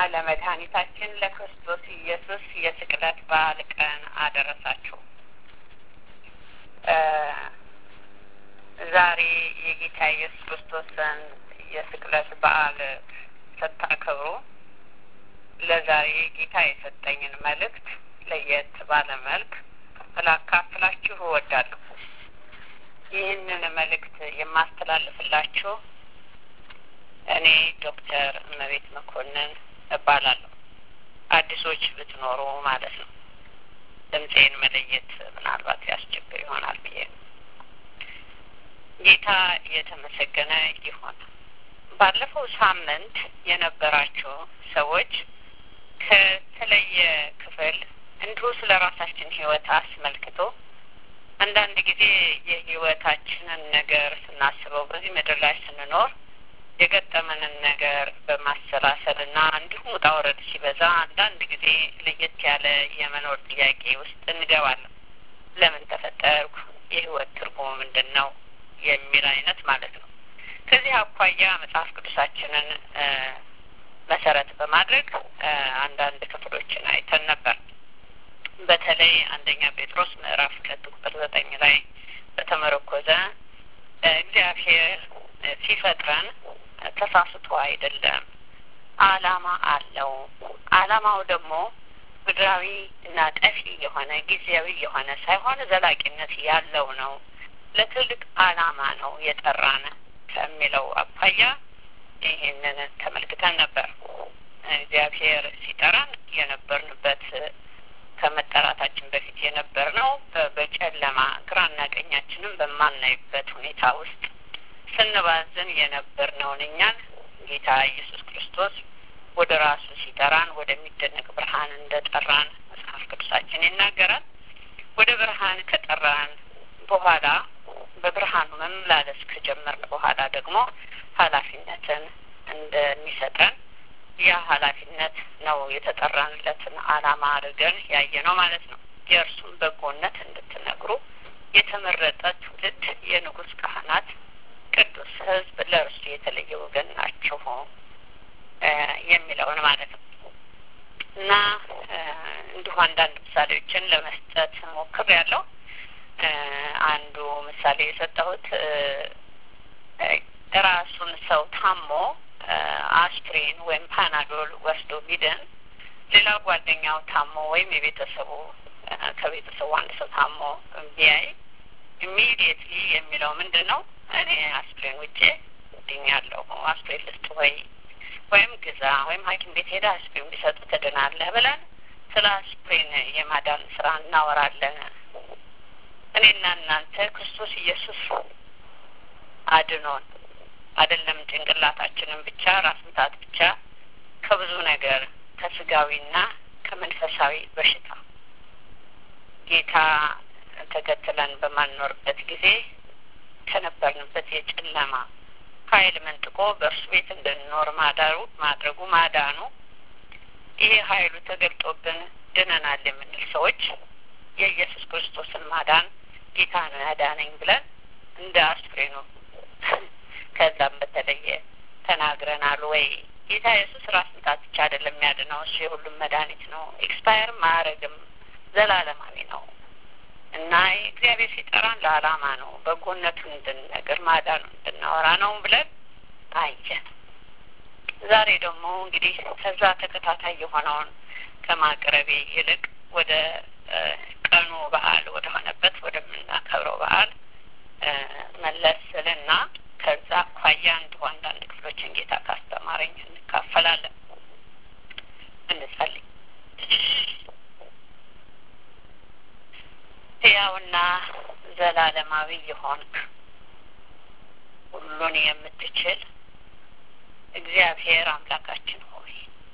ለመድኃኒታችን ለክርስቶስ ኢየሱስ የስቅለት በዓል ቀን አደረሳችሁ። ዛሬ የጌታ ኢየሱስ ክርስቶስን የስቅለት በዓል ስታከብሩ ለዛሬ ጌታ የሰጠኝን መልእክት ለየት ባለ መልክ ላካፍላችሁ እወዳለሁ። ይህንን መልእክት የማስተላልፍላችሁ እኔ ዶክተር እመቤት መኮንን እባላለሁ። አዲሶች ብትኖሩ ማለት ነው። ድምፄን መለየት ምናልባት ያስቸግር ይሆናል ብዬ ነው። ጌታ የተመሰገነ ይሁን። ባለፈው ሳምንት የነበራችሁ ሰዎች ከተለየ ክፍል እንዲሁ ስለ ራሳችን ሕይወት አስመልክቶ አንዳንድ ጊዜ የሕይወታችንን ነገር ስናስበው በዚህ ምድር ላይ ስንኖር የገጠመንን ነገር በማሰላሰልና እንዲሁም ውጣ ውረድ ሲበዛ አንዳንድ ጊዜ ለየት ያለ የመኖር ጥያቄ ውስጥ እንገባለን። ለምን ተፈጠርኩ? የሕይወት ትርጉሙ ምንድን ነው? የሚል አይነት ማለት ነው። ከዚህ አኳያ መጽሐፍ ቅዱሳችንን መሰረት በማድረግ አንዳንድ ክፍሎችን አይተን ነበር። በተለይ አንደኛ ጴጥሮስ ምዕራፍ 2 ቁጥር 9 ላይ በተመረኮዘ እግዚአብሔር ሲፈጥረን ተሳስቶ አይደለም፣ ዓላማ አለው። ዓላማው ደግሞ ምድራዊ እና ጠፊ የሆነ ጊዜያዊ የሆነ ሳይሆን ዘላቂነት ያለው ነው። ለትልቅ ዓላማ ነው የጠራን ከሚለው አኳያ ይህንን ተመልክተን ነበር። እግዚአብሔር ሲጠራን የነበርንበት ከመጠራታችን በፊት የነበርነው በጨለማ ግራና ቀኛችንን በማናይበት ሁኔታ ውስጥ ስንባዝን የነበርነውን እኛን ጌታ ኢየሱስ ክርስቶስ ወደ ራሱ ሲጠራን ወደሚደነቅ ብርሃን እንደጠራን መጽሐፍ ቅዱሳችን ይናገራል። ወደ ብርሃን ከጠራን በኋላ በብርሃኑ መመላለስ ከጀመርን በኋላ ደግሞ ኃላፊነትን እንደሚሰጠን ያ ኃላፊነት ነው የተጠራንለትን ዓላማ አድርገን ያየነው ማለት ነው። የእርሱን በጎነት እንድትነግሩ የተመረጠ ትውልድ፣ የንጉሥ ካህናት፣ ቅዱስ ሕዝብ፣ ለእርሱ የተለየ ወገን ናችሁ የሚለውን ማለት ነው እና እንዲሁ አንዳንድ ምሳሌዎችን ለመስጠት ሞክሬያለሁ። አንዱ ምሳሌ የሰጠሁት ራሱን ሰው ታሞ አስፕሪን ወይም ፓናዶል ወስዶ ቢድን ሌላ ጓደኛው ታሞ ወይም ከቤተሰቡ አንድ ሰው ታሞ ቢያይ ኢሚዲየትሊ የሚለው ምንድን ነው? እኔ አስፕሪን ውጭ ድኛለሁ፣ አስፕሪን ልስጥ ወይም ግዛ ወይም ሐኪም ቤት ሄዳ አስፕሪን ቢሰጡ ትድናለህ ብለን ስለ አስፕሪን የማዳን ስራ እናወራለን። እኔና እናንተ ክርስቶስ ኢየሱስ አድኖን አይደለም ጭንቅላታችንን ብቻ ራስ ምታት ብቻ ከብዙ ነገር ከስጋዊና ከመንፈሳዊ በሽታ ጌታ ተከትለን በማንኖርበት ጊዜ ከነበርንበት የጨለማ ኃይል መንጥቆ በእርሱ ቤት እንድንኖር ማዳኑ ይሄ ኃይሉ ተገልጦብን ድነናል የምንል ሰዎች የኢየሱስ ክርስቶስን ማዳን ጌታ ነው ያዳነኝ ብለን እንደ አስፕሪኑ ከዛም በተለየ ተናግረናል ወይ? ጌታ ኢየሱስ ራስ ምታት ብቻ አይደለም ያድነው፣ እሱ የሁሉም መድኃኒት ነው። ኤክስፓየር ማረግም ዘላለማዊ ነው እና እግዚአብሔር ሲጠራን ለዓላማ ነው፣ በጎነቱን እንድንነግር ማዳኑ እንድናወራ ነው ብለን አየን። ዛሬ ደግሞ እንግዲህ ከዛ ተከታታይ የሆነውን ከማቅረቤ ይልቅ ወደ ቀኑ በዓል ወደ ሆነበት ወደምናከብረው በዓል መለስ ስልና ከዛ አኳያ እንዲሁ አንዳንድ ክፍሎችን ጌታ ካስተማረኝ እንካፈላለን። እንጸልይ። ሕያውና ዘላለማዊ የሆንክ ሁሉን የምትችል እግዚአብሔር አምላካችን ሆይ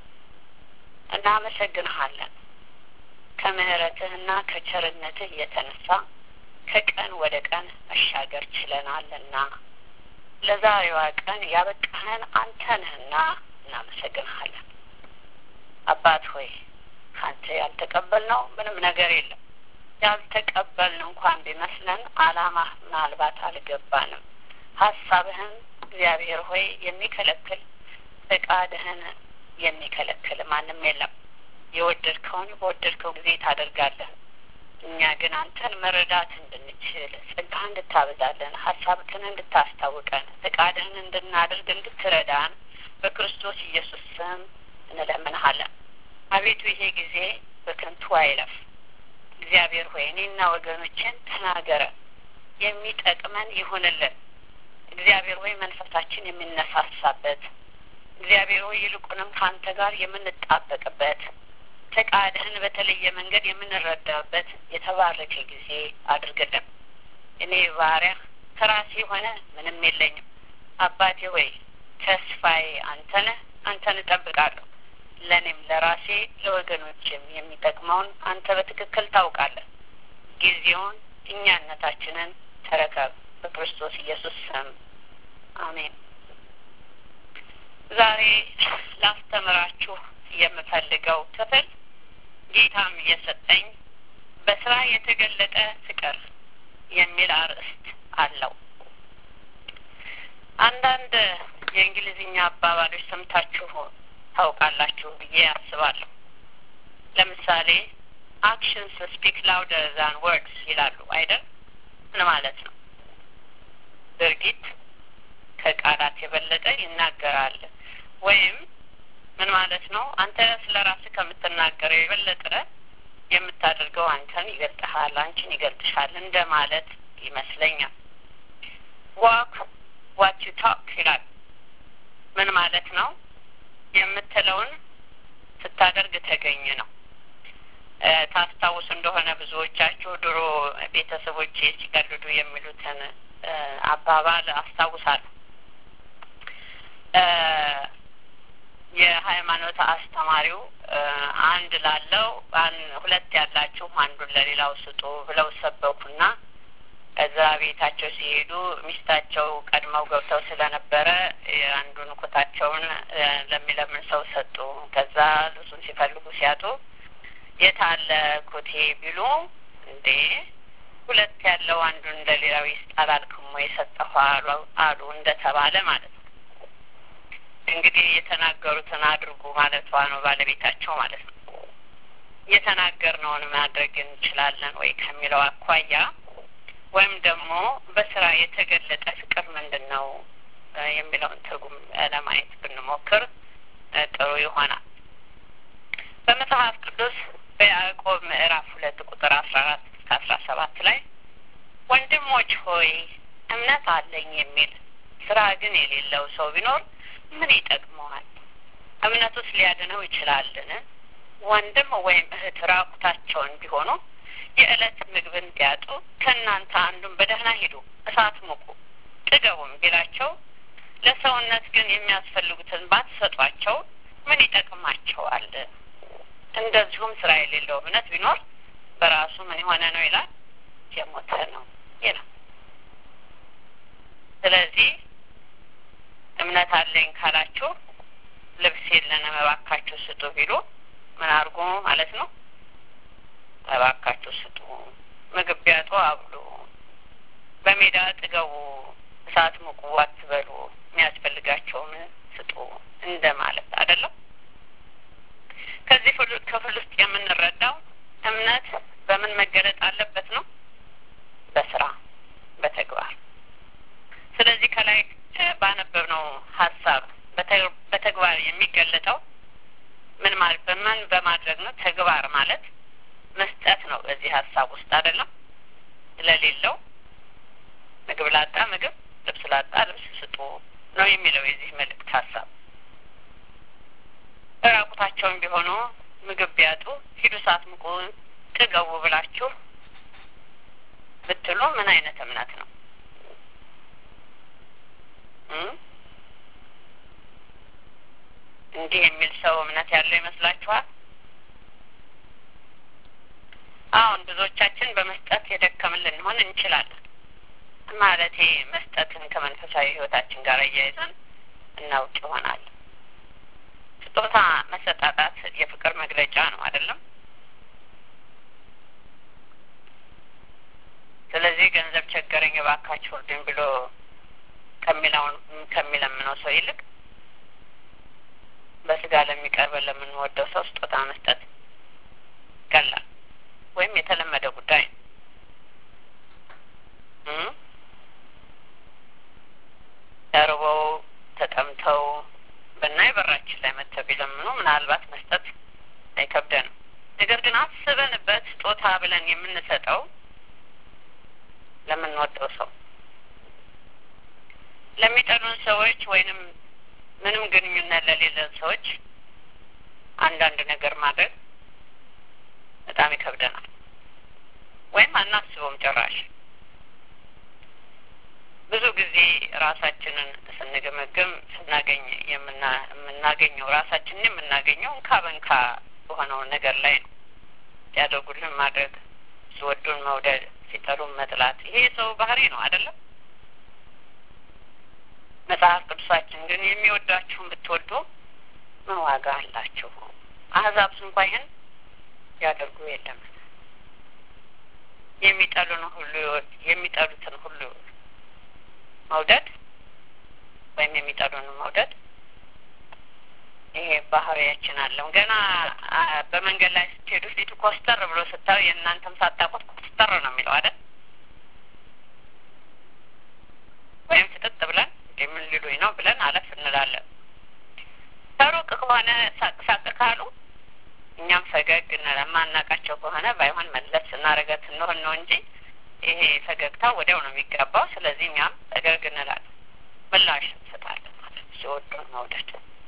እናመሰግንሃለን። ከምሕረትህና ከቸርነትህ የተነሳ ከቀን ወደ ቀን መሻገር ችለናልና ለዛሬዋ ቀን ያበቃህን አንተ ነህና እናመሰግንሃለን። አባት ሆይ ካንተ ያልተቀበልነው ምንም ነገር የለም። ያልተቀበልን እንኳን ቢመስለን ዓላማህ ምናልባት አልገባንም። ሀሳብህን እግዚአብሔር ሆይ የሚከለክል ፈቃድህን የሚከለክል ማንም የለም። የወደድከውን በወደድከው ጊዜ ታደርጋለህ። እኛ ግን አንተን መረዳት እንድንችል ጸጋህን እንድታበዛለን፣ ሀሳብህን እንድታስታውቀን፣ ፈቃድህን እንድናደርግ እንድትረዳን በክርስቶስ ኢየሱስ ስም እንለምንሃለን። አቤቱ ይሄ ጊዜ በከንቱ አይለፍ። እግዚአብሔር ሆይ እኔና ወገኖችን ተናገረ፣ የሚጠቅመን ይሁንልን። እግዚአብሔር ሆይ መንፈሳችን የሚነሳሳበት፣ እግዚአብሔር ሆይ ይልቁንም ከአንተ ጋር የምንጣበቅበት፣ ፈቃድህን በተለየ መንገድ የምንረዳበት የተባረከ ጊዜ አድርግልን። እኔ ባሪያህ ከራሴ ሆነ ምንም የለኝም። አባቴ ሆይ ተስፋዬ አንተ ነህ። አንተን እጠብቃለሁ። ለእኔም ለራሴ ለወገኖችም የሚጠቅመውን አንተ በትክክል ታውቃለህ። ጊዜውን እኛነታችንን ተረከብ። በክርስቶስ ኢየሱስ ስም አሜን። ዛሬ ላስተምራችሁ የምፈልገው ክፍል ጌታም እየሰጠኝ በስራ የተገለጠ ፍቅር የሚል አርዕስት አለው። አንዳንድ የእንግሊዝኛ አባባሎች ሰምታችሁ ታውቃላችሁ ብዬ አስባለሁ። ለምሳሌ actions speak louder than words ይላሉ አይደል? ምን ማለት ነው? ድርጊት ከቃላት የበለጠ ይናገራል። ወይም ምን ማለት ነው? አንተ ስለራስህ ከምትናገረው የበለጠ የምታደርገው አንተን ይገልጥሃል፣ አንቺን ይገልጥሻል እንደማለት ይመስለኛል። walk what you talk ይላል። ምን ማለት ነው? የምትለውን ስታደርግ ተገኝ ነው። ታስታውሱ እንደሆነ ብዙዎቻችሁ ድሮ ቤተሰቦቼ ሲቀልዱ የሚሉትን አባባል አስታውሳለሁ። የሃይማኖት አስተማሪው አንድ ላለው ሁለት ያላችሁ አንዱን ለሌላው ስጡ ብለው ሰበኩና እዛ ቤታቸው ሲሄዱ ሚስታቸው ቀድመው ገብተው ስለነበረ አንዱን ኮታቸውን ለሚለምን ሰው ሰጡ። ከዛ ልብሱን ሲፈልጉ ሲያጡ የታለ ኮቴ ቢሉ እንዴ ሁለት ያለው አንዱን ለሌላው ይስጣል አልክም ወይ ሰጠሁ አሉ እንደተባለ ማለት ነው። እንግዲህ የተናገሩትን አድርጉ ማለቷ ነው ባለቤታቸው ማለት ነው። የተናገርነውን ማድረግ እንችላለን ወይ ከሚለው አኳያ ወይም ደግሞ በስራ የተገለጠ ፍቅር ምንድን ነው የሚለውን ትርጉም ለማየት ብንሞክር ጥሩ ይሆናል። በመጽሐፍ ቅዱስ በያዕቆብ ምዕራፍ 2 ቁጥር 14 እስከ 17 ላይ ወንድሞች ሆይ እምነት አለኝ የሚል ስራ ግን የሌለው ሰው ቢኖር ምን ይጠቅመዋል? እምነቱስ ሊያድነው ይችላልን? ወንድም ወይም እህት ራቁታቸውን ቢሆኑ የዕለት ምግብን ቢያጡ ከእናንተ አንዱን በደህና ሂዱ እሳት ሙቁ ጥገቡም ቢላቸው ለሰውነት ግን የሚያስፈልጉትን ባትሰጧቸው ምን ይጠቅማቸዋል? እንደዚሁም ስራ የሌለው እምነት ቢኖር በራሱ ምን የሆነ ነው ይላል? የሞተ ነው ይላል። ስለዚህ እምነት አለኝ ካላችሁ ልብስ የለንም እባካችሁ ስጡ ቢሉ ምን አድርጉ ማለት ነው? እባካችሁ ስጡ። ምግብ ቢያጡ አብሉ፣ በሜዳ ጥገቡ፣ እሳት ሙቁ አትበሉ፣ የሚያስፈልጋቸውን ስጡ እንደማለት አይደለም። ከዚህ ክፍል ውስጥ የምንረዳው እምነት በምን መገለጥ አለበት ነው? በስራ በተግባር። ስለዚህ ከላይ ባነበብነው ሀሳብ በተግባር የሚገለጠው ምን ማለት በምን በማድረግ ነው? ተግባር ማለት መስጠት ነው። በዚህ ሀሳብ ውስጥ አይደለም ለሌለው ምግብ ላጣ ምግብ፣ ልብስ ላጣ ልብስ ስጡ ነው የሚለው የዚህ መልእክት ሀሳብ። ራቁታቸውን ቢሆኑ ምግብ ቢያጡ ሂዱ እሳት ሙቁ ጥገቡ ብላችሁ ብትሉ ምን አይነት እምነት ነው? እንዲህ የሚል ሰው እምነት ያለው ይመስላችኋል? አሁን ብዙዎቻችን በመስጠት የደከምን ልንሆን እንችላለን። ማለቴ መስጠትን ከመንፈሳዊ ህይወታችን ጋር እያይዘን እናውቅ ይሆናል። ስጦታ መሰጣጣት የፍቅር መግለጫ ነው አይደለም? ስለዚህ ገንዘብ ቸገረኝ እባካችሁ እርዱኝ ብሎ ከሚለምነው ሰው ይልቅ በስጋ ለሚቀርብ ለምንወደው ሰው ስጦታ መስጠት ቀላል ወይም የተለመደ ጉዳይ ነው። ተርበው ተጠምተው በእናይ በራችን ላይ መጥተው ቢለምኑ ምናልባት መስጠት አይከብደንም። ነገር ግን አስበንበት ስጦታ ብለን የምንሰጠው ለምንወደው ሰው፣ ለሚጠሉን ሰዎች ወይንም ምንም ግንኙነት ለሌለን ሰዎች አንዳንድ ነገር ማድረግ በጣም ይከብደናል ወይም አናስበውም ጭራሽ። ብዙ ጊዜ ራሳችንን ስንገመግም የምናገኘው ራሳችንን የምናገኘው እንካ በንካ በሆነው ነገር ላይ ነው። ያደርጉልን ማድረግ፣ ሲወዱን መውደድ፣ ሲጠሉን መጥላት፣ ይሄ የሰው ባህሪ ነው አይደለም? መጽሐፍ ቅዱሳችን ግን የሚወዳችሁን ብትወዱ ምን ዋጋ አላችሁ? አሕዛብ እንኳን ይህን ያደርጉ የለም። የሚጠሉትን ሁሉ መውደድ ወይም የሚጠሉንን መውደድ ይሄ ባህሪያችን አለው። ገና በመንገድ ላይ ስትሄዱ ፊቱ ኮስተር ብሎ ስታዩ የእናንተም ሳታውቁት ኮስተር ነው የሚለው አይደል? ወይም ፍጥጥ ብለን ምን ሊሉኝ ነው ብለን አለፍ እንላለን። ከሩቅ ከሆነ ሳቅ ካሉ እኛም ፈገግ ለማናቃቸው ከሆነ ባይሆን መለስ እናረጋት እንሆን ነው እንጂ ይሄ ፈገግታ ወዲያው ነው የሚገባው። ስለዚህ እኛም ፈገግ እንላለን፣ ምላሽ እንሰጣለን ማለት ሲወዱን መውደድ።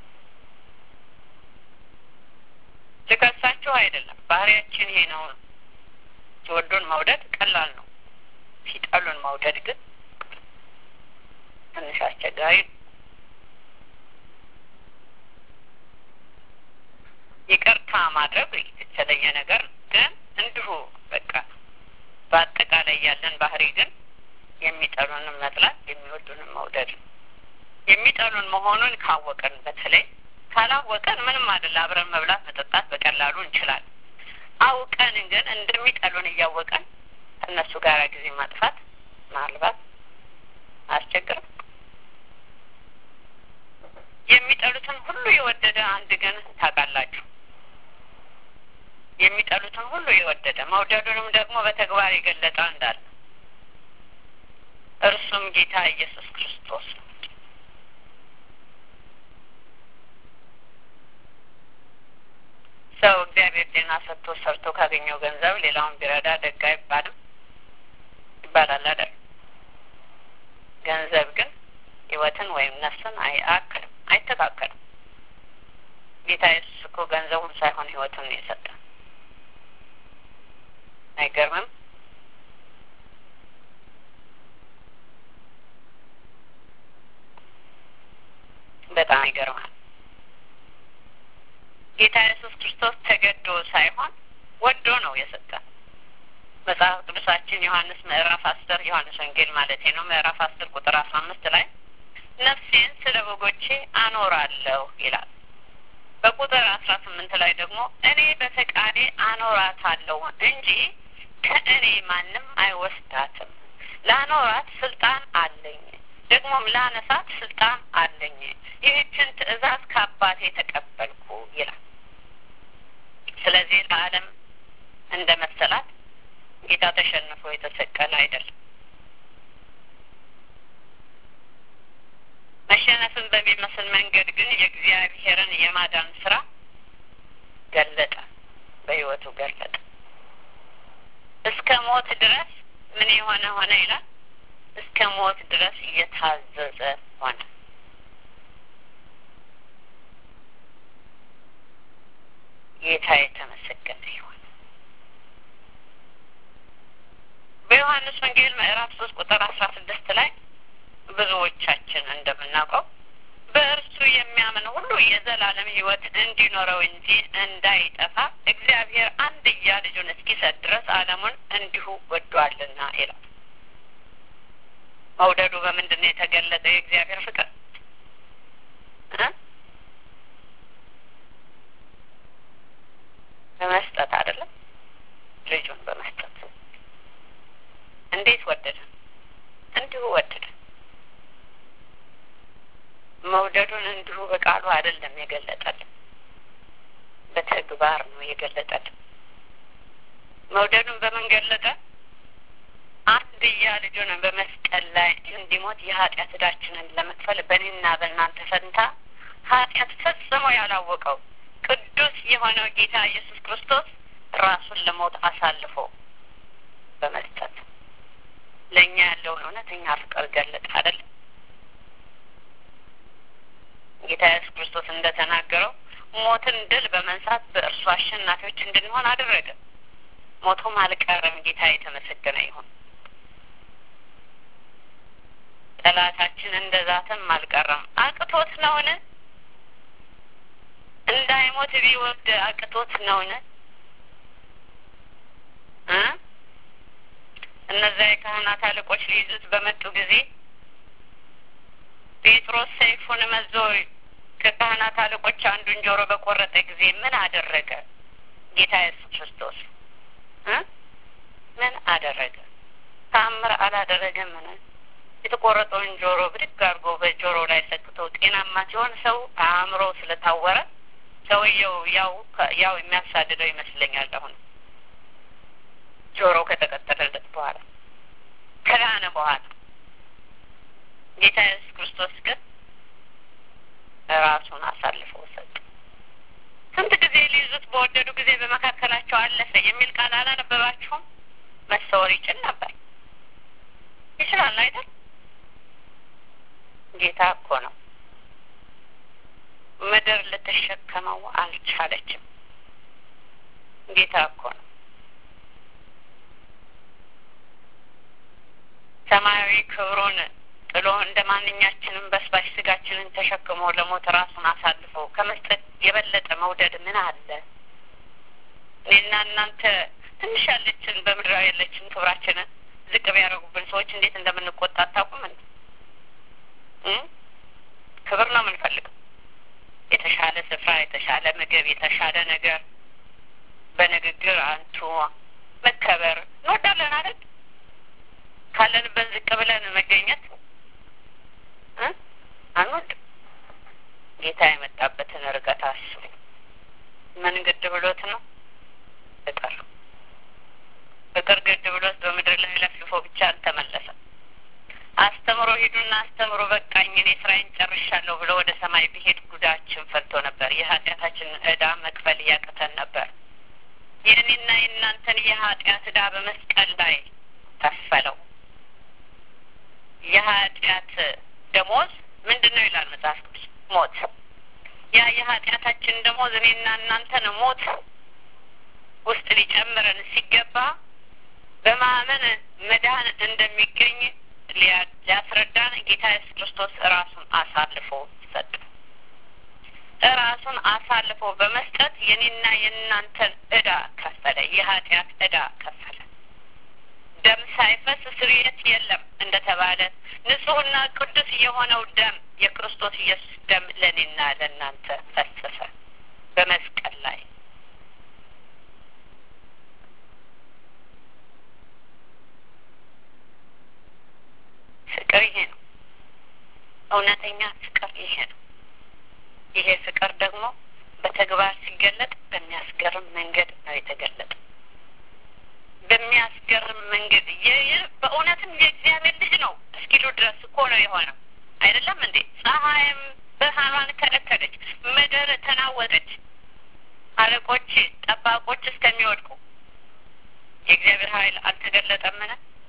ልከሳችሁ አይደለም፣ ባህሪያችን ይሄ ነው። ሲወዱን መውደድ ቀላል ነው። ሲጠሉን መውደድ ግን ትንሽ አስቸጋሪ ነው። ይቅርታ ማድረግ የተለየ ነገር ግን እንዲሁ በቃ በአጠቃላይ ያለን ባህሪ ግን የሚጠሉንን መጥላት፣ የሚወዱንን መውደድ ነው። የሚጠሉን መሆኑን ካወቀን፣ በተለይ ካላወቀን ምንም አይደል፣ አብረን መብላት መጠጣት በቀላሉ እንችላለን። አውቀን ግን እንደሚጠሉን እያወቀን ከእነሱ ጋር ጊዜ ማጥፋት ምናልባት አያስቸግርም። የሚጠሉትን ሁሉ የወደደ አንድ ግን ታውቃላችሁ፣ የሚጠሉትን ሁሉ የወደደ መውደዱንም ደግሞ በተግባር የገለጠ እንዳለ እርሱም ጌታ ኢየሱስ ክርስቶስ ነው። ሰው እግዚአብሔር ጤና ሰጥቶ ሰርቶ ካገኘው ገንዘብ ሌላውን ቢረዳ ደግ አይባልም ይባላል አይደል? ገንዘብ ግን ሕይወትን ወይም ነፍስን አያክልም፣ አይተካከልም። ጌታ ኢየሱስ እኮ ገንዘቡን ሳይሆን ሕይወቱን ነው የሰጠ። አይገርምም? በጣም ይገርማል። ጌታ ኢየሱስ ክርስቶስ ተገዶ ሳይሆን ወዶ ነው የሰጠን። መጽሐፍ ቅዱሳችን ዮሐንስ ምዕራፍ 10 ዮሐንስ ወንጌል ማለት ነው ምዕራፍ 10 ቁጥር 15 ላይ ነፍሴን ስለ በጎቼ አኖራለሁ ይላል። በቁጥር 18 ላይ ደግሞ እኔ በፈቃዴ አኖራታለሁ እንጂ ከእኔ ማንም አይወስዳትም። ላኖራት ስልጣን አለኝ፣ ደግሞም ላነሳት ስልጣን አለኝ። ይህችን ትእዛዝ ከአባቴ ተቀበልኩ ይላል። ስለዚህ ለዓለም እንደ መሰላት ጌታ ተሸንፎ የተሰቀለ አይደለም። መሸነፍን በሚመስል መንገድ ግን የእግዚአብሔርን የማዳን ስራ ገለጠ፣ በሕይወቱ ገለጠ። እስከ ሞት ድረስ ምን ሆነ ይላል? እስከ ሞት ድረስ እየታዘዘ ሆነ። ጌታ የተመሰገነ ይሁን። በዮሐንስ ወንጌል ምዕራፍ 3 ቁጥር 16 ላይ ብዙዎቻችን እንደምናውቀው በእርሱ የሚያምን ሁሉ የዘላለም ሕይወት እንዲኖረው እንጂ እንዳይጠፋ እግዚአብሔር አንድያ ልጁን እስኪሰጥ ድረስ ዓለሙን እንዲሁ ወዷልና ይላል። መውደዱ በምንድን ነው የተገለጠው? የእግዚአብሔር ፍቅር በመስጠት አይደለም፣ ልጁን በመስጠት። እንዴት ወደደ? እንዲሁ ወደደ። መውደዱን እንዲሁ በቃሉ አይደለም የገለጠልን፣ በተግባር ነው የገለጠልን። መውደዱን በምን ገለጠ? አንድያ ልጁን በመስቀል ላይ እንዲሞት የኃጢአት ዕዳችንን ለመክፈል በእኔና በእናንተ ፈንታ ኃጢአት ፈጽሞ ያላወቀው ቅዱስ የሆነው ጌታ ኢየሱስ ክርስቶስ ራሱን ለሞት አሳልፎ በመስጠት ለእኛ ያለውን እውነተኛ ፍቅር ገለጠ አይደል? ጌታ ኢየሱስ ክርስቶስ እንደተናገረው ሞትን ድል በመንሳት በእርሱ አሸናፊዎች እንድንሆን አደረገ። ሞቱም አልቀረም። ጌታ የተመሰገነ ይሁን። ጠላታችን እንደዛተም አልቀረም። አቅቶት ነውን? እንዳይሞት ቢወድ አቅቶት ነውን? እነዚያ የካህናት አለቆች ሊይዙት በመጡ ጊዜ ጴጥሮስ ሰይፉን መዞ ከካህናት አለቆች አንዱን ጆሮ በቆረጠ ጊዜ ምን አደረገ? ጌታ ኢየሱስ ክርስቶስ ምን አደረገ? ተአምር አላደረገም? ምን የተቆረጠውን ጆሮ ብድግ አድርጎ በጆሮ ላይ ሰክቶ ጤናማ ሲሆን ሰው አእምሮ ስለታወረ ሰውየው ያው የሚያሳድደው ይመስለኛል። አሁን ጆሮ ከተቀጠለለት በኋላ ከዳነ በኋላ ጌታ ኢየሱስ ክርስቶስ ግን ራሱን አሳልፎ ሰጠ። ስንት ጊዜ ሊይዙት በወደዱ ጊዜ በመካከላቸው አለፈ የሚል ቃል አላነበባችሁም? መሰወር ይችል ነበር። ይችላል አይደል? ጌታ እኮ ነው። ምድር ልትሸከመው አልቻለችም። ጌታ እኮ ነው። ሰማያዊ ክብሩን ጥሎ እንደ ማንኛችንም በስባሽ ስጋችንን ተሸክሞ ለሞት ራሱን አሳልፎ ከመስጠት የበለጠ መውደድ ምን አለ? እኔና እናንተ ትንሽ ያለችን በምድራዊ ያለችን ክብራችንን ዝቅ ቢያደርጉብን ሰዎች እንዴት እንደምንቆጣ አታውቁም እንዴ? ክብር ነው የምንፈልገው። የተሻለ ስፍራ፣ የተሻለ ምግብ፣ የተሻለ ነገር፣ በንግግር አንቱ መከበር እንወዳለን አይደል? ካለንበት ዝቅ ብለን መገኘት አንወድም። ጌታ የመጣበትን ርቀት አስቡ። ምን ግድ ብሎት ነው? ፍቅር ግድ ብሎት በምድር ላይ ለፍልፎ ብቻ አልተመለሰም። አስተምሮ ሂዱና አስተምሮ በቃኝ እኔ ስራዬን ጨርሻለሁ ብሎ ወደ ሰማይ ቢሄድ ጉዳችን ፈልቶ ነበር። የኃጢአታችንን ዕዳ መክፈል ያቅተን ነበር። የእኔና የእናንተን የኃጢአት ዕዳ በመስቀል ላይ ከፈለው። የኃጢአት ደሞዝ ምንድን ነው ይላል መጽሐፍ ቅዱስ? ሞት። ያ የኃጢአታችን ደሞዝ እኔና እናንተን ሞት ውስጥ ሊጨምረን ሲገባ በማመን መዳን እንደሚገኝ ሊያስረዳን ጌታ ኢየሱስ ክርስቶስ ራሱን አሳልፎ ሰጠ። ራሱን አሳልፎ በመስጠት የኔና የእናንተን ዕዳ ከፈለ። የኃጢአት ዕዳ ከፈለ። ደም ሳይፈስ ስርየት የለም እንደተባለ ንጹሕና ቅዱስ የሆነው ደም የክርስቶስ ኢየሱስ ደም ለኔና ለእናንተ ፈሰሰ በመስቀል ላይ። ፍቅር ይሄ ነው። እውነተኛ ፍቅር ይሄ ነው። ይሄ ፍቅር ደግሞ በተግባር ሲገለጥ በሚያስገርም መንገድ ነው የተገለጠ። በሚያስገርም መንገድ በእውነትም የእግዚአብሔር ልጅ ነው እስኪሉ ድረስ እኮ ነው የሆነው። አይደለም እንዴ? ፀሐይም ብርሃኗን ከለከለች፣ ምድር ተናወጠች፣ አለቆች ጠባቆች እስከሚወድቁ የእግዚአብሔር ኃይል አልተገለጠምን?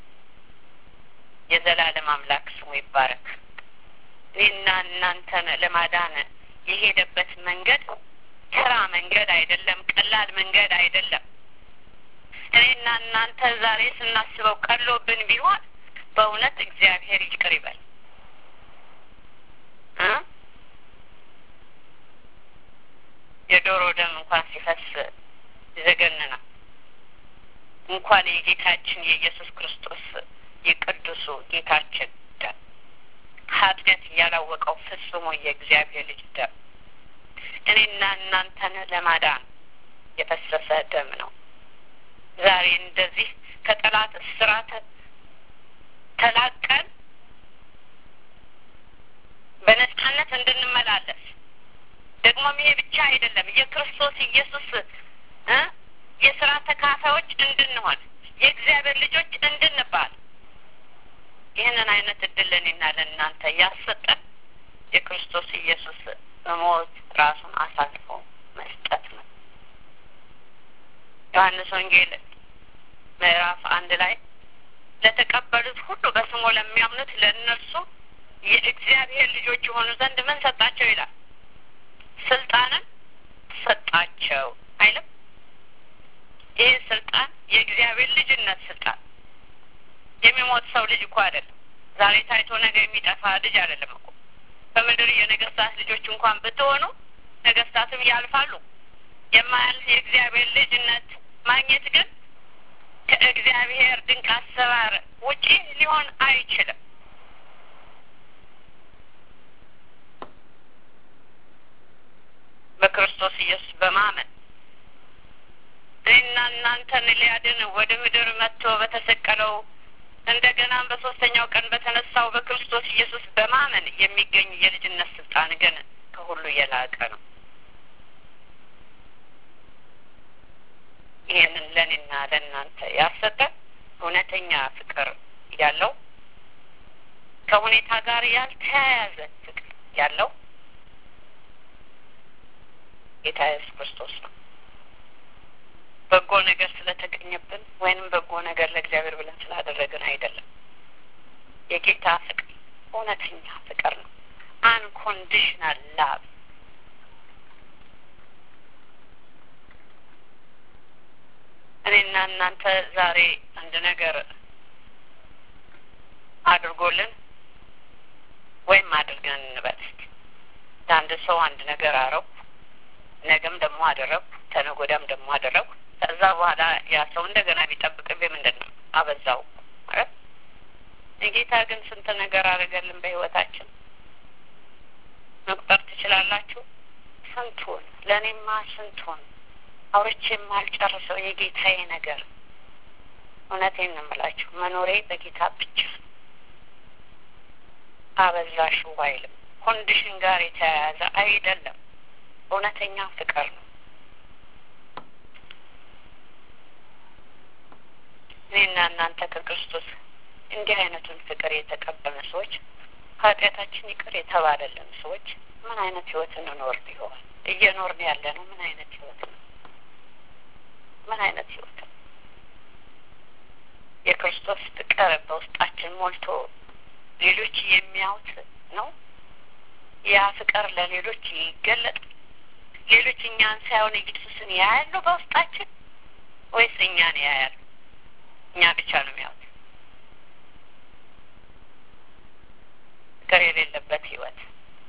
የዘላለም አምላክ ስሙ ይባረክ። እኔና እናንተን ለማዳን የሄደበት መንገድ ተራ መንገድ አይደለም፣ ቀላል መንገድ አይደለም። እኔና እናንተ ዛሬ ስናስበው ቀሎብን ቢሆን በእውነት እግዚአብሔር ይቅር ይበል። የዶሮ ደም እንኳን ሲፈስ ይዘገንናል። እንኳን የጌታችን የኢየሱስ ክርስቶስ የቅዱሱ ጌታችን ደም፣ ኃጢአት ያላወቀው ፍጹሙ የእግዚአብሔር ልጅ ደም እኔና እናንተን ለማዳን የፈሰሰ ደም ነው። ዛሬ እንደዚህ ከጠላት እስራት ተላቀን በነጻነት እንድንመላለስ ደግሞም ይሄ ብቻ አይደለም፣ የክርስቶስ ኢየሱስ የሥራ ተካፋዮች እንድንሆን የእግዚአብሔር ልጆች እንድንባል ይህንን አይነት እድል ለእኔና ለእናንተ ያሰጠን የክርስቶስ ኢየሱስ በሞት ራሱን አሳልፎ መስጠት ነው። ዮሐንስ ወንጌል ምዕራፍ 1 ላይ ለተቀበሉት ሁሉ በስሙ ለሚያምኑት ለእነርሱ የእግዚአብሔር ልጆች የሆኑ ዘንድ ምን ሰጣቸው ይላል? ስልጣንን ሰጣቸው አይልም? ይህ ስልጣን የእግዚአብሔር ልጅነት ስልጣን የሚሞት ሰው ልጅ እኮ አይደለም። ዛሬ ታይቶ ነገ የሚጠፋ ልጅ አይደለም እኮ። በምድር የነገስታት ልጆች እንኳን ብትሆኑ ነገስታትም ያልፋሉ። የማያልፍ የእግዚአብሔር ልጅነት ማግኘት ግን ከእግዚአብሔር ድንቅ አሰራር ውጪ ሊሆን አይችልም። በክርስቶስ ኢየሱስ በማመን እኔና እናንተን ሊያድን ወደ ምድር መጥቶ በተሰቀለው እንደገናም በሶስተኛው ቀን በተነሳው በክርስቶስ ኢየሱስ በማመን የሚገኝ የልጅነት ስልጣን ግን ከሁሉ የላቀ ነው። ይህንን ለእኔና ለእናንተ ያሰጠ እውነተኛ ፍቅር ያለው ከሁኔታ ጋር ያልተያያዘ ፍቅር ያለው ጌታ ኢየሱስ ክርስቶስ ነው። በጎ ነገር ስለተገኘብን ወይንም በጎ ነገር ለእግዚአብሔር ብለን ስላደረግን አይደለም። የጌታ ፍቅር እውነተኛ ፍቅር ነው። አንኮንዲሽናል ላቭ። እኔና እናንተ ዛሬ አንድ ነገር አድርጎልን ወይም አድርገን እንበል እስኪ። ለአንድ ሰው አንድ ነገር አረኩ፣ ነገም ደግሞ አደረኩ፣ ተነጎዳም ደግሞ አደረኩ። ከዛ በኋላ ያ ሰው እንደገና ቢጠብቅብኝ ምንድን ነው አበዛው ማለት። ጌታ ግን ስንት ነገር አደረገልን በህይወታችን መቁጠር ትችላላችሁ? ስንቱን፣ ለእኔማ ስንቱን አውርቼም አልጨርሰው የጌታዬ ነገር። እውነቴን ነው የምላችሁ፣ መኖሬ በጌታ ብቻ ነው። አበዛሽው አይልም። ኮንዲሽን ጋር የተያያዘ አይደለም። እውነተኛ ፍቅር ነው። እኔና እናንተ ከክርስቶስ እንዲህ አይነቱን ፍቅር የተቀበልን ሰዎች፣ ኃጢአታችን ይቅር የተባለልን ሰዎች ምን አይነት ህይወት እንኖር ቢሆን? እየኖርን ያለ ነው ምን አይነት ህይወት ነው? ምን አይነት ህይወት ነው? የክርስቶስ ፍቅር በውስጣችን ሞልቶ ሌሎች የሚያዩት ነው? ያ ፍቅር ለሌሎች ይገለጥ? ሌሎች እኛን ሳይሆን ኢየሱስን ያያሉ በውስጣችን ወይስ እኛን ያያሉ? እኛ ብቻ ነው የሚያዩት። ፍቅር የሌለበት ህይወት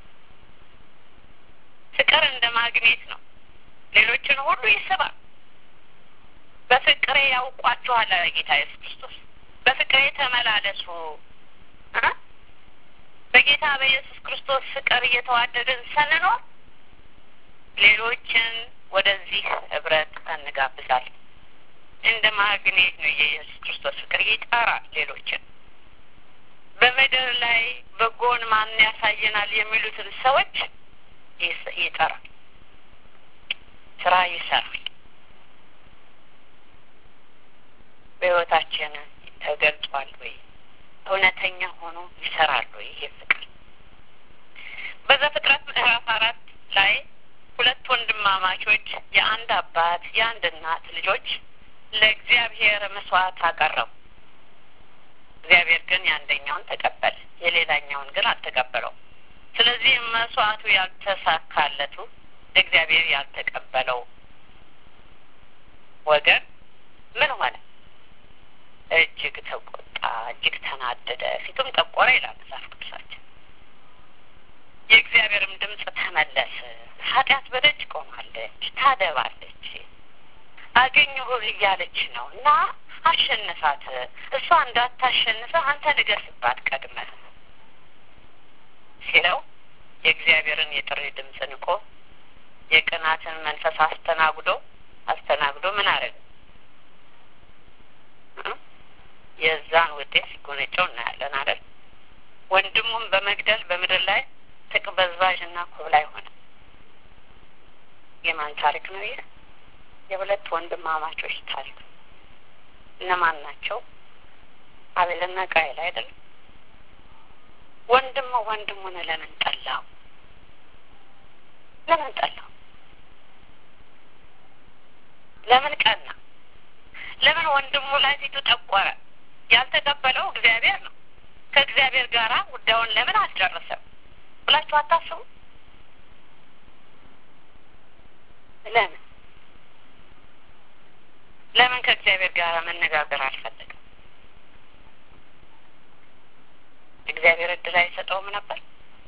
ፍቅር እንደ ማግኔት ነው። ሌሎችን ሁሉ ይስባል። በፍቅሬ ያውቋችኋል አለ ጌታ ኢየሱስ ክርስቶስ። በፍቅሬ ተመላለሱ። በጌታ በኢየሱስ ክርስቶስ ፍቅር እየተዋደድን ስንኖር ሌሎችን ወደዚህ ህብረት እንጋብዛለን። እንደ ማግኔት ነው የኢየሱስ ክርስቶስ ፍቅር ይጠራል ሌሎችን። በምድር ላይ በጎን ማን ያሳየናል የሚሉትን ሰዎች ይጠራል፣ ስራ ይሰራል። በህይወታችን ተገልጧል ወይ? እውነተኛ ሆኖ ይሰራል ወይ ይሄ ፍቅር? በዘፍጥረት ምዕራፍ 4 ላይ ሁለት ወንድማማቾች የአንድ አባት የአንድ እናት ልጆች ለእግዚአብሔር መስዋዕት አቀረቡ። እግዚአብሔር ግን የአንደኛውን ተቀበለ፣ የሌላኛውን ግን አልተቀበለው። ስለዚህ መስዋዕቱ ያልተሳካለቱ እግዚአብሔር ያልተቀበለው ወገን ምን ሆነ? እጅግ ተቆጣ፣ እጅግ ተናደደ፣ ፊቱም ጠቆረ ይላል መጽሐፍ ቅዱሳችን። የእግዚአብሔርም ድምፅ ተመለሰ። ኃጢአት በደጅ ቆማለች፣ ታደባለች፣ አገኘሁህ እያለች ነው እና አሸንፋት፣ እሷ እንዳታሸንፈህ አንተ ንገስባት ቀድመህ ሲለው የእግዚአብሔርን የጥሪ ድምፅ ንቆ የቅናትን መንፈስ አስተናግዶ ምን አረገ? የዛን ውጤት ሲጎነጨው እናያለን አይደል? ወንድሙም በመግደል በምድር ላይ ተቅበዝባዥና ኮብላይ ሆነ። የማን ታሪክ ነው ይሄ? የሁለት ወንድማማቾች ታሪክ። እነማን ናቸው? አቤልና ቃየል አይደል? ወንድሙን ለምን ጠላው? ለምን ጠላው? ለምን ቀና? ለምን ወንድሙ ላይ ፊቱ ጠቆረ? ያልተቀበለው እግዚአብሔር ነው። ከእግዚአብሔር ጋር ጉዳዩን ለምን አስጨረሰው ብላችሁ አታስቡ? ለምን ከእግዚአብሔር ጋር መነጋገር አልፈለገም? እግዚአብሔር እድል አይሰጠውም ነበር?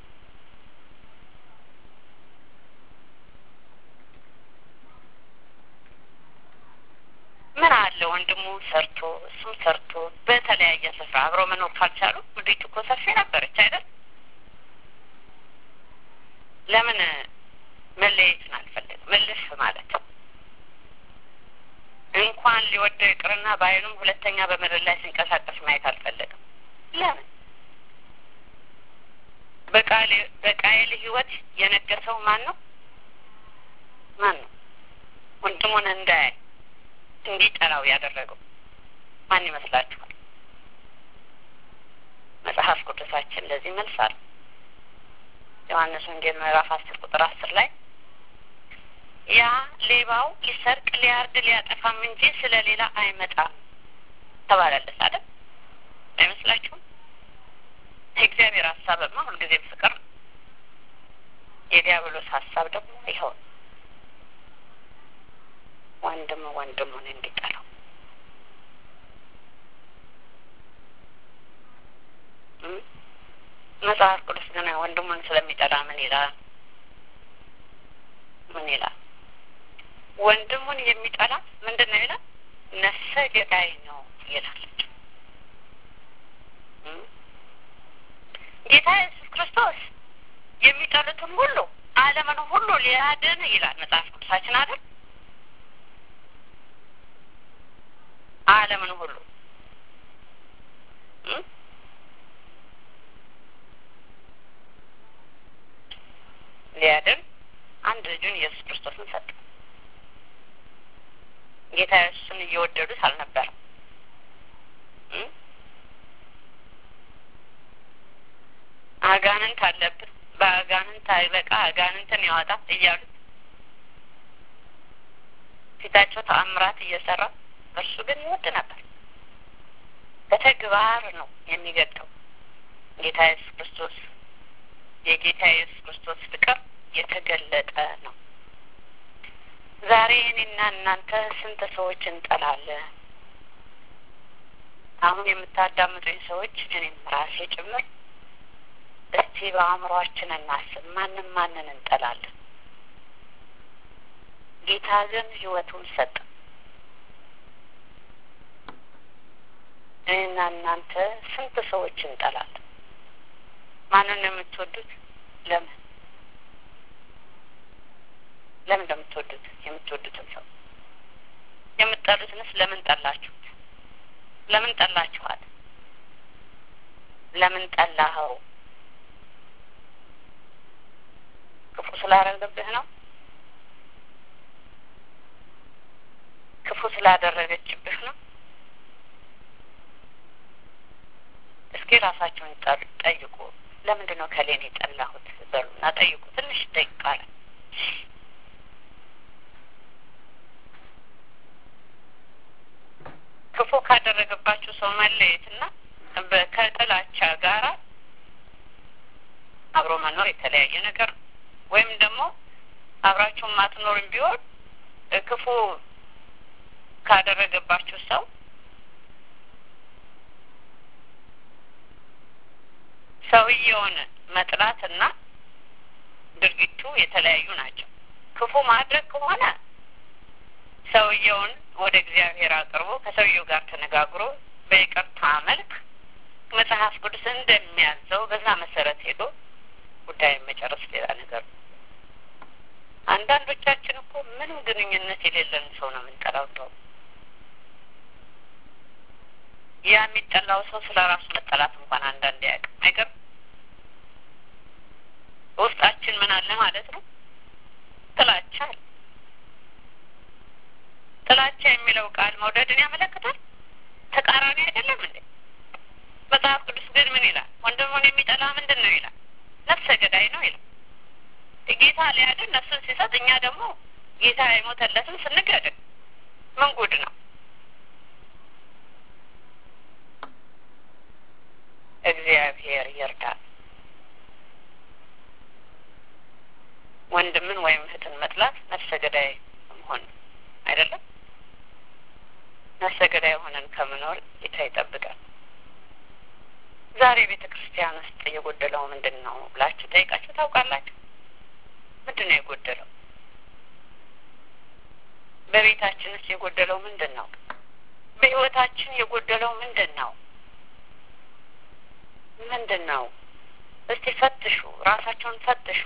ምን አለ ወንድሙ ሰርቶ እሱም ሰርቶ በተለያየ ስፍራ አብሮ መኖር ካልቻሉ ምድሪቱ እኮ ሰፊ ነበረች አይደል? ለምን መለየትን አልፈለግም? መልስ ማለት እንኳን ሊወደው ይቅርና በዓይኑም ሁለተኛ በምድር ላይ ሲንቀሳቀስ ማየት አልፈለግም። ለምን? በቃየል ህይወት የነገሰው ማን ነው? ወንድሙን እንዳያይ እንዲጠላው ያደረገው ማን ይመስላችኋል? መጽሐፍ ቅዱሳችን ለዚህ መልስ አለ። ዮሐንስ ወንጌል ምዕራፍ 10 ቁጥር 10 ላይ ያ ሌባው ሊሰርቅ ሊያርድ ሊያጠፋም እንጂ ስለሌላ አይመጣም ተባለለት አይደል? አይመስላችሁም? የእግዚአብሔር ሐሳብማ ሁልጊዜም ፍቅር፣ የዲያብሎስ ሐሳብ ደግሞ ይኸው ወንድሙን እንዲጠላው። መጽሐፍ ቅዱስ ግን ወንድሙን ስለሚጠላ ምን ይላል? ወንድሙን የሚጠላ ምንድን ነው ይላል? ነፍሰ ገዳይ ነው ይላል። ጌታ ኢየሱስ ክርስቶስ የሚጠሉትን ሁሉ ዓለምን ሁሉ ሊያድን ይላል መጽሐፍ ቅዱሳችን አይደል? ዓለምን ሁሉ ሊያድን አንድ ልጁን ኢየሱስ ክርስቶስን ሰጠ። ጌታ ኢየሱስን እየወደዱት አልነበረም። አጋንንት አለብን፣ በአጋንንት አይበቃ አጋንንትን ያወጣ እያሉት ፊታቸው ተአምራት እየሰራ እርሱ ግን ይወድ ነበር። በተግባር ነው የሚገጠው። ጌታ ኢየሱስ ክርስቶስ የጌታ ኢየሱስ ክርስቶስ ፍቅር የተገለጠ ነው። ዛሬ እኔና እናንተ ስንት ሰዎች እንጠላለን? አሁን የምታዳምጡኝ ሰዎች እኔም ራሴ ጭምር እስቲ በአእምሯችን እናስብ። ማንን እንጠላለን? ጌታ ግን ሕይወቱን ሰጠ። እኔና እናንተ ስንት ሰዎች እንጠላለን? ማንን የምትወዱት? ለምን እንደምትወዱት የምትወዱትን ሰው የምትጠሉትንስ ለምን ጠላችሁት? ለምን ጠላችኋት? ለምን ጠላኸው? ክፉ ስላደረገብህ ነው? ክፉ ስላደረገችብህ ነው? እስኪ ራሳችሁን ጠይቁ። ለምንድን ነው ከሌን የጠላሁት በሉና ጠይቁ። ትንሽ ደቂቃ ክፉ ካደረገባችሁ ሰው መለየትና ከጥላቻ ጋራ አብሮ መኖር የተለያየ ነገር ነው። ወይም ደግሞ አብራችሁ ማትኖርም ቢሆን ክፉ ካደረገባችሁ ሰው ሰውየውን መጥላትና ድርጊቱ የተለያዩ ናቸው። ክፉ ማድረግ ከሆነ ሰውየውን ወደ እግዚአብሔር አቅርቦ ከሰውየው ጋር ተነጋግሮ በይቅርታ መልክ መጽሐፍ ቅዱስ እንደሚያዘው በዛ መሰረት ሄዶ ጉዳዩን መጨረስ ሌላ ነገር ነው። አንዳንዶቻችን እኮ ምንም ግንኙነት የሌለን ሰው ነው የምንጠላው። እንደው ያ የሚጠላው ሰው ስለ ራሱ መጠላት እንኳን አንዳንዴ ያውቅም። አይገርም? ውስጣችን ምን አለ ማለት ነው? ጥላቻ። ጥላቻ የሚለው ቃል መውደድን ያመለክታል? ተቃራኒ አይደለም እንዴ? መጽሐፍ ቅዱስ ግን ምን ይላል? ወንድሙን የሚጠላ ምንድን ነው ይላል? ነፍሰ ገዳይ ነው ይላል። ጌታ ሊያድን ነፍሱን ሲሰጥ እኛ ደግሞ ጌታ የሞተለትን ስንገድል ምን ጉድ ነው? እግዚአብሔር ይርዳል። ወንድምን ወይም እህትን መጥላት ነፍሰ ገዳይ መሆን አይደለም? ነፍሰ ገዳይ ሆነን ከመኖር ጌታ ይጠብቃል። ዛሬ ቤተ ክርስቲያን ውስጥ የጎደለው ምንድን ነው ብላችሁ ጠይቃችሁ ታውቃላችሁ? ምንድን ነው የጎደለው? በቤታችን ውስጥ የጎደለው ምንድን ነው? በህይወታችን የጎደለው ምንድን ነው? ምንድን ነው? እስቲ ፈትሹ፣ ራሳቸውን ፈትሹ።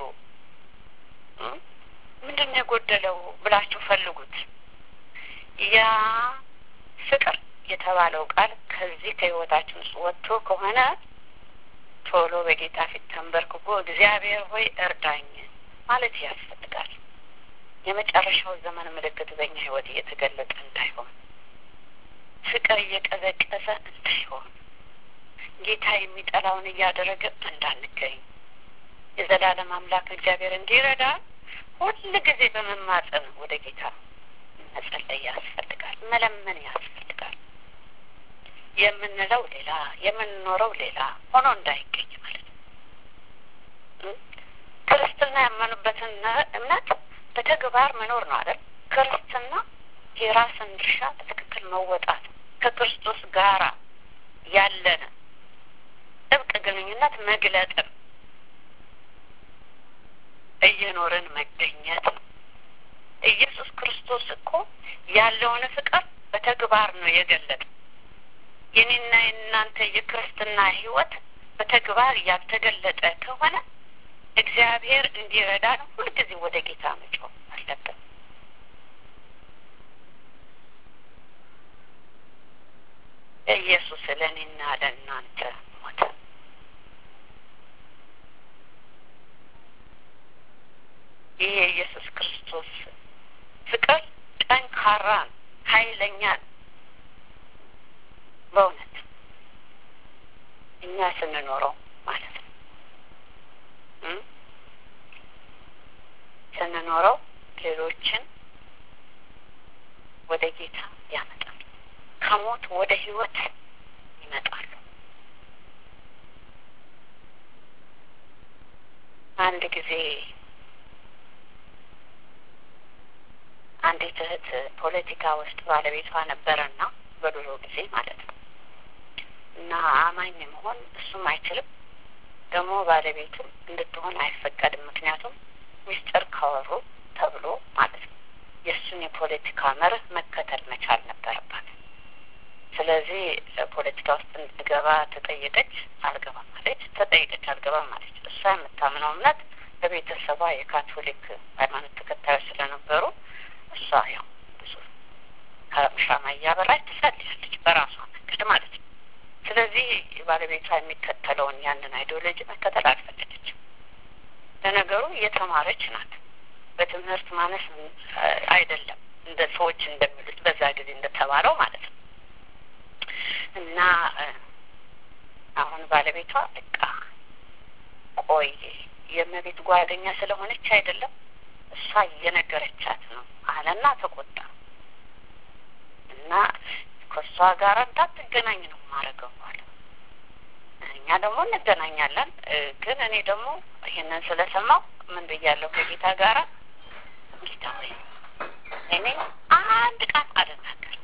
ምንድን ነው የጎደለው ብላችሁ ፈልጉት። ያ ፍቅር የተባለው ቃል ከዚህ ከህይወታችን ውስጥ ወጥቶ ከሆነ ቶሎ በጌታ ፊት ተንበርክኮ እግዚአብሔር ሆይ እርዳኝ ማለት ያስፈልጋል። የመጨረሻው ዘመን ምልክት በእኛ ህይወት እየተገለጠ እንዳይሆን፣ ፍቅር እየቀዘቀዘ እንዳይሆን፣ ጌታ የሚጠላውን እያደረገ እንዳንገኝ የዘላለም አምላክ እግዚአብሔር እንዲረዳ ሁል ጊዜ በመማጸን ወደ ጌታ መጸለይ ያስፈልጋል፣ መለመን ያስፈልጋል። የምንለው ሌላ የምንኖረው ሌላ ሆኖ እንዳይገኝ ማለት ነው። ክርስትና ያመኑበትን እምነት በተግባር መኖር ነው አይደል? ክርስትና የራስን ድርሻ በትክክል መወጣት፣ ከክርስቶስ ጋራ ያለን ጥብቅ ግንኙነት መግለጥን እየኖርን መገኘት ነው። ኢየሱስ ክርስቶስ እኮ ያለውን ፍቅር በተግባር ነው የገለጠው። የኔና የእናንተ የክርስትና ህይወት በተግባር ያልተገለጠ ከሆነ እግዚአብሔር እንዲረዳን ሁልጊዜ ወደ ጌታ መጮህ አለብን። ኢየሱስ ለእኔና ለእናንተ ሞተ። ይህ የኢየሱስ ክርስቶስ ፍቅር ጠንካራ ነው፣ ኃይለኛ ነው። በእውነት እኛ ስንኖረው ማለት ነው ስንኖረው ሌሎችን ወደ ጌታ ያመጣል፣ ከሞት ወደ ህይወት ይመጣሉ። አንድ ጊዜ አንዲት እህት ፖለቲካ ውስጥ ባለቤቷ ነበረና በድሮ ጊዜ ማለት ነው እና አማኝ መሆን እሱም አይችልም፣ ደግሞ ባለቤቱም እንድትሆን አይፈቀድም። ምክንያቱም ሚስጥር ካወሩ ተብሎ ማለት ነው። የእሱን የፖለቲካ መርህ መከተል መቻል ነበረባት። ስለዚህ ፖለቲካ ውስጥ እንድትገባ ተጠየቀች፣ አልገባም አለች። ተጠየቀች፣ አልገባም አለች። እሷ የምታምነው እምነት በቤተሰቧ የካቶሊክ ሃይማኖት ተከታዮች ስለነበሩ እሷ ያው ብዙ ሻማ እያበራች ትጸልያለች በራሷ መንገድ ማለት ነው። ስለዚህ ባለቤቷ የሚከተለውን ያንን አይዲዮሎጂ መከተል አልፈለገችም። ለነገሩ እየተማረች ናት። በትምህርት ማነስ አይደለም እንደ ሰዎች እንደሚሉት በዛ ጊዜ እንደተባለው ማለት ነው። እና አሁን ባለቤቷ በቃ ቆይ የእመቤት ጓደኛ ስለሆነች አይደለም እሷ እየነገረቻት ነው አለና ተቆጣ። እና ከእሷ ጋር እንዳትገናኝ ነው ማረገው አለ። እኛ ደግሞ እንገናኛለን፣ ግን እኔ ደግሞ ይሄንን ስለሰማው ምን ብያለሁ ከጌታ ጋር ጌታ ሆይ እኔ አንድ ቃል አልናገር፣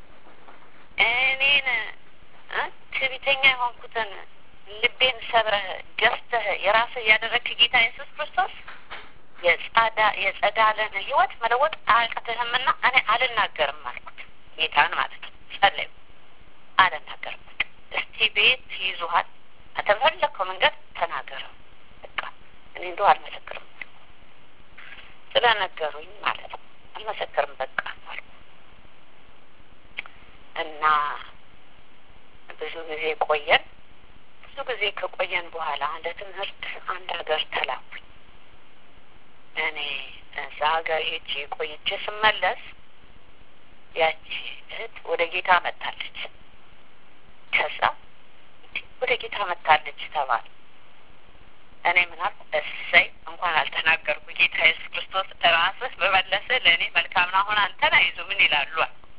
እኔን ትዕቢተኛ የሆንኩትን ልቤን ሰብረህ ገዝተህ የራስህ ያደረግክ ጌታ ኢየሱስ ክርስቶስ የጸዳለን ህይወት መለወጥ አያቅትህምና እኔ አልናገርም አልኩት። ጌታን ማለት ነው። ጸለዩ። አልናገርም። እስቲ ቤት ይዙሃል፣ በተፈለከው መንገድ ተናገረው። በቃ እኔ እንደው አልመሰክርም ስለነገሩኝ ማለት ነው። አልመሰክርም በቃ አልኩ እና ብዙ ጊዜ ቆየን። ብዙ ጊዜ ከቆየን በኋላ ለትምህርት አንድ ሀገር ተላኩኝ። እኔ እዛ ሀገር ሄጄ ቆይቼ ስመለስ ያቺ እህት ወደ ጌታ መጣለች። ከዛ ወደ ጌታ መጣለች ተባለ። እኔ ምን አልኩ? እሰይ እንኳን አልተናገርኩ። ጌታ ኢየሱስ ክርስቶስ ራስህ በመለሰ ለእኔ መልካም ነው። አሁን አንተን አይዞ ምን ይላሉ?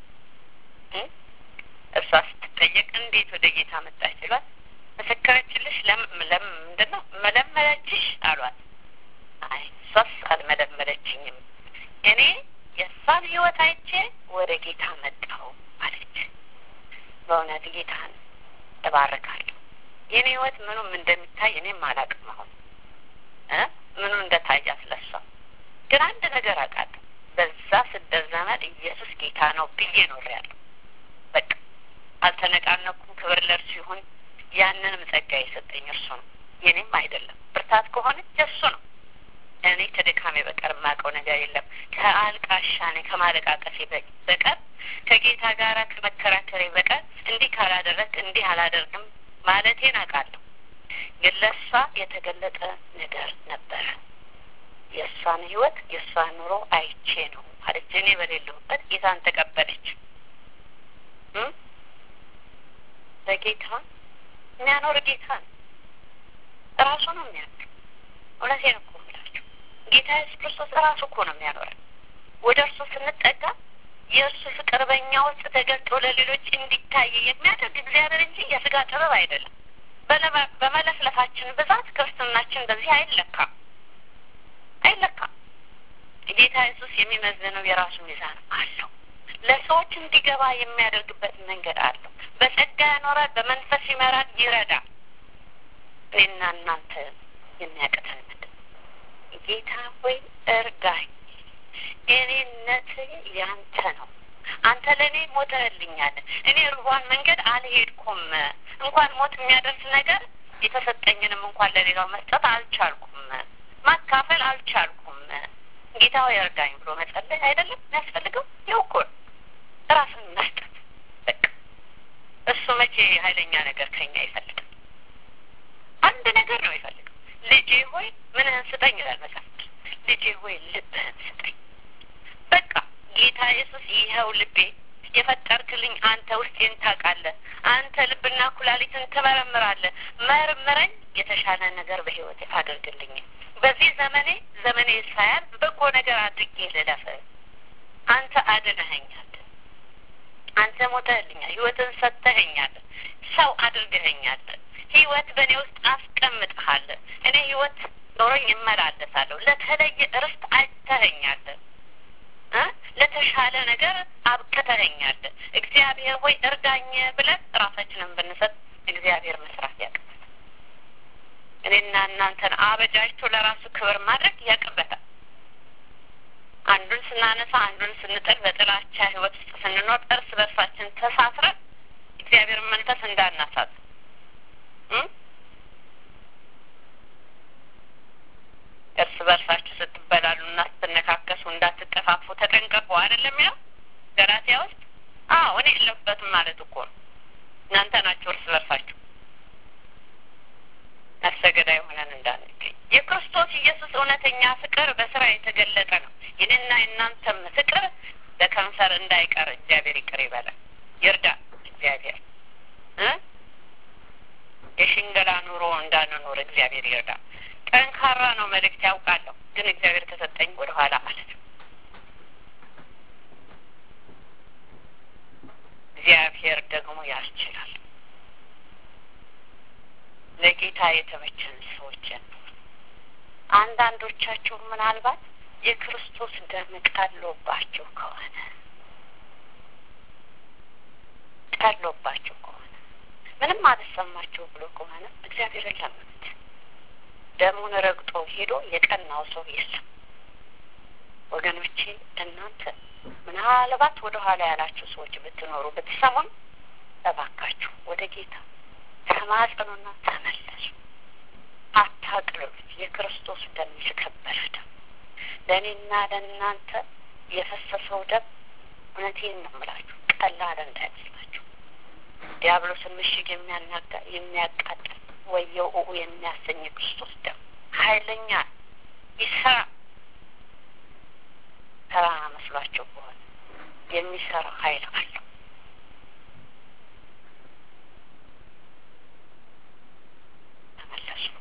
እሷ ስትጠየቅ እንዴት ወደ ጌታ መጣች ይሏት። መሰከረችልሽ? ምንድን ነው መለመለችሽ አሏት። አይ እሷስ አልመለመለችኝም፣ እኔ የእሷን ህይወት አይቼ ወደ ጌታ መጣሁ አለች። በእውነት ጌታን እባርካለሁ። የኔ ህይወት ምኑም እንደሚታይ እኔም አላውቅም። አሁን ምኑ እንደታየ ስለሷ ግን አንድ ነገር አውቃለሁ። በዛ ስደት ዘመን ኢየሱስ ጌታ ነው ብዬ ኖሬያለሁ። በቃ አልተነቃነኩም። ክብር ለእርሱ ይሁን። ያንንም ጸጋ የሰጠኝ እርሱ ነው፣ የኔም አይደለም። ብርታት ከሆነ የእሱ ነው። እኔ ከድካሜ በቀር የማውቀው ነገር የለም። ከአልቃሻኔ ከማለቃቀሴ በቀር ከጌታ ጋር ከመከራከሬ በቀር እንዲህ ካላደረግ እንዲህ አላደርግም ማለቴን አውቃለሁ። ግን ለእሷ የተገለጠ ነገር ነበረ። የእሷን ህይወት የእሷን ኑሮ አይቼ ነው አለች። እኔ በሌለሁበት ጌታን ተቀበለች። በጌታ የሚያኖር ጌታ ነው። ራሱ ነው የሚያኖር። እውነቴን እኮ የምላችሁ ጌታ ኢየሱስ ክርስቶስ ራሱ እኮ ነው የሚያኖረን። ወደ እርሱ ስንጠጋ የእርሱ ፍቅር በእኛ ውስጥ ተገልጦ ለሌሎች እንዲታይ የሚያደርግ እግዚአብሔር እንጂ የስጋ ጥበብ አይደለም። በመለፍለፋችን ብዛት ክርስትናችን በዚህ አይለካም። ጌታ ኢየሱስ የሚመዝነው የራሱ ሚዛን አለው። ለሰዎች እንዲገባ የሚያደርግበት መንገድ አለው። በጸጋ ያኖራል፣ በመንፈስ ይመራል፣ ይረዳል። እኔና እናንተ የሚያቅተን ምንድን ነው? ጌታ ሆይ እርዳኝ፣ እኔነት ያንተ ነው። አንተ ለእኔ ሞተህልኛል። እኔ ርቧን መንገድ አልሄድኩም። እንኳን ሞት የሚያደርስ ነገር የተሰጠኝንም እንኳን ለሌላው መስጠት አልቻልኩም፣ ማካፈል አልቻልኩም። ጌታ ሆይ እርዳኝ ብሎ መጸለይ አይደለም የሚያስፈልገው? ይኸው እኮ ራስን መስጠት። በቃ እሱ መቼ ኃይለኛ ነገር ከኛ ይፈልጋል? አንድ ነገር ነው ይፈልጋል። ልጄ ሆይ ምንህን ስጠኝ ይላል መጽሐፍ። ልጄ ሆይ ልብህን ስጠኝ። በቃ ጌታ ኢየሱስ ይኸው ልቤ የፈጠርክልኝ አንተ ውስጤን ታውቃለህ። አንተ ልብና ኩላሊትን ትመረምራለህ። መርምረኝ፣ የተሻለ ነገር በህይወቴ አድርግልኝ። በዚህ ዘመኔ ሳያልፍ በጎ ነገር አድርጌ ልለፍ። አንተ አድነኸኛል። አንተ ሞተህልኛል። ህይወትን ሰጥተኸኛል። ሰው አድርገኸኛል። ህይወት በእኔ ውስጥ አስቀምጠሃል። እኔ ህይወት ኖሮኝ እመላለሳለሁ። ለተለየ ርስት አይተኸኛል። ለተሻለ ነገር አብቅተኸኛል። እግዚአብሔር ሆይ እርዳኝ ብለን ራሳችንን ብንሰጥ እግዚአብሔር መስራት ያቅበታል። እኔና እናንተን አበጃጅቶ ለራሱ ክብር ማድረግ ያቅበታል። አንዱን ስናነሳ አንዱን ስንጥል በጥላቻ ህይወት ውስጥ ስንኖር እርስ በርሳችን ተሳስረን እግዚአብሔር መንፈስ እንዳናሳት እርስ በርሳችሁ ስትበላሉና ስትነካከሱ እንዳትጠፋፉ ተጠንቀቁ አይደለም ያው ገላትያ ውስጥ? እኔ የለበትም ማለት እኮ ነው። እናንተ ናችሁ እርስ በርሳችሁ ነፍሰገዳይ ሆነን እንዳንገኝ። የክርስቶስ ኢየሱስ እውነተኛ ፍቅር በስራ የተገለጠ ነው። ይህንና የእናንተም ፍቅር በከንፈር እንዳይቀር እግዚአብሔር ይቅር ይበላል፣ ይርዳ። እግዚአብሔር የሽንገላ ኑሮ እንዳንኖር እግዚአብሔር ይርዳ። ጠንካራ ነው መልእክት ያውቃለሁ፣ ግን እግዚአብሔር ከሰጠኝ ወደ ኋላ ማለት ነው። እግዚአብሔር ደግሞ ያስችላል። ለጌታ የተመቸን ሰዎችን አንዳንዶቻችሁ ምናልባት የክርስቶስ ደም ቀሎባችሁ ከሆነ ምንም አልሰማችሁ ብሎ ከሆነ እግዚአብሔርን ለምኑት። ደሙን ረግጦ ሄዶ የቀናው ሰው የለም። ወገኖቼ እናንተ ምናልባት ወደ ኋላ ያላችሁ ሰዎች ብትኖሩ ብትሰሙን፣ እባካችሁ ወደ ጌታ ተማጸኑና ተመለሱ። አታቅልሉት። የክርስቶስ ደም የተከበረ ደም፣ ለእኔና ለእናንተ የፈሰሰው ደም እውነቴን ነው የምላችሁ ቀላል እንዳይመስላችሁ። ዲያብሎስን ምሽግ የሚያናጋ የሚያቃጥል ወየው የሚያሰኝ ክርስቶስ ደም ኃይለኛ ይሰራ። ተራ መስሏቸው ከሆነ የሚሰራ ኃይል አለው። ተመለሱ።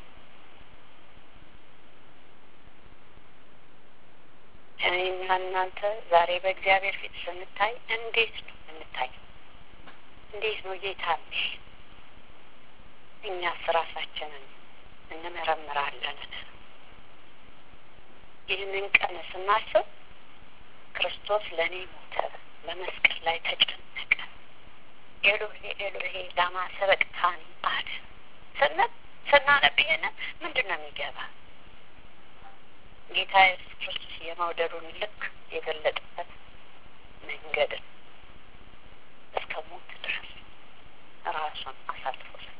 እኔና እናንተ ዛሬ በእግዚአብሔር ፊት ስንታይ እንዴት ነው የምንታየው? እንዴት ነው ጌታ? እኛስ ራሳችንን እንመረምራለን። ይህንን ቀን ስናስብ ክርስቶስ ለእኔ ሞተ፣ በመስቀል ላይ ተጨነቀ፣ ኤሎሄ ኤሎሄ ላማ ሰበቅታኒ አለ ስናነብ ይሄንን ምንድን ነው የሚገባ? ጌታ ኢየሱስ ክርስቶስ የመውደዱን ልክ የገለጠበት መንገድን እስከ ሞት ድረስ ራሱን አሳልፎ ሰጠ።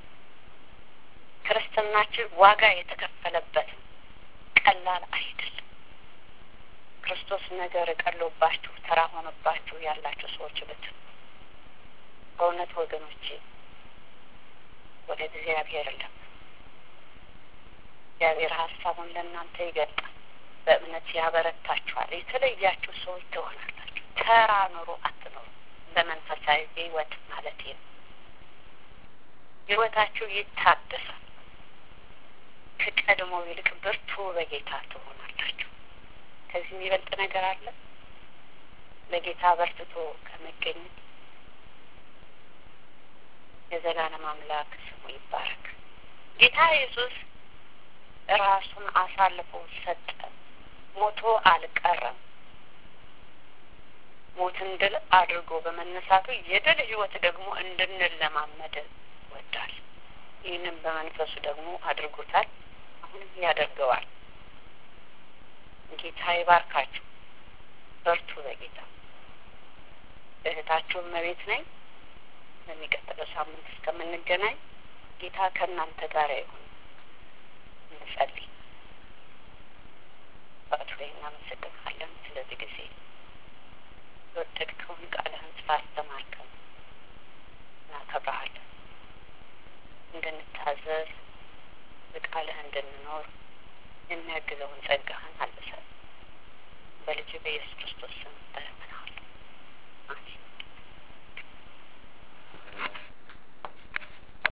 ክርስትናችን ዋጋ የተከፈለበት ቀላል አይደለም። ክርስቶስ ነገር ቀሎባችሁ ተራ ሆኖባችሁ ያላችሁ ሰዎች ብትሉ በእውነት ወገኖቼ ወደ እግዚአብሔር ለም እግዚአብሔር ሀሳቡን ለእናንተ ይገልጣል። በእምነት ያበረታችኋል። የተለያችሁ ሰዎች ትሆናላችሁ። ተራ ኑሮ አትኖሩ። በመንፈሳዊ ህይወት ማለት ነው። ህይወታችሁ ይታደሳል። ከቀድሞ ይልቅ ብርቱ በጌታ ትሆናላችሁ። ከዚህ የሚበልጥ ነገር አለ? ለጌታ በርትቶ ከመገኘት። የዘላለም አምላክ ስሙ ይባረክ። ጌታ ኢየሱስ ራሱን አሳልፎ ሰጠ። ሞቶ አልቀረም። ሞትን ድል አድርጎ በመነሳቱ የድል ህይወት ደግሞ እንድንለማመድ ወዳል። ይህንን በመንፈሱ ደግሞ አድርጎታል። አሁንም ያደርገዋል። ጌታ ይባርካችሁ። በርቱ በጌታ። እህታችሁ እመቤት ነኝ። በሚቀጥለው ሳምንት እስከምንገናኝ ጌታ ከእናንተ ጋር ይሁን። እንጸልይ። አባቱ ሆይ እናመሰግንሃለን ስለዚህ ጊዜ የወደድከውን ቃልህን ስላስተማርከን እናከብርሃለን። እንድንታዘዝ በቃልህ እንድንኖር የሚያግዘውን ጸጋህን